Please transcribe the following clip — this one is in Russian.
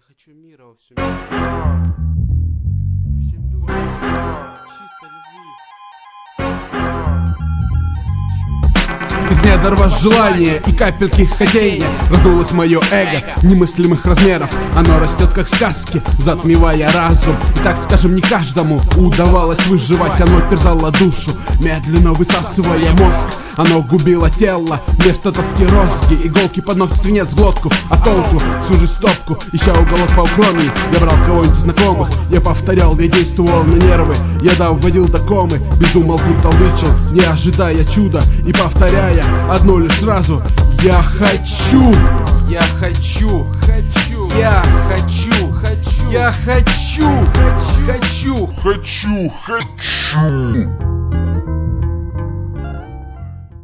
хочу мира во всем мире. Всем людям чистой любви. Из недр возжелания и капельки хотения раздулось мое эго немыслимых размеров. Оно растет как сказки, затмевая разум. И так скажем, не каждому удавалось выживать. Оно терзало душу, медленно высасывая мозг. Оно губило тело, вместо тоски розги. Иголки под ногти, свинец в глотку, а толку всю жестовку. Ища уголок по укромии, я брал кого-нибудь знакомых. Я повторял, я действовал на нервы. Я доводил до комы, без умолку толдычил, не ожидая чуда и повторяя одно лишь сразу: я хочу, Я хочу, я хочу, хочу, я хочу, хочу, хочу.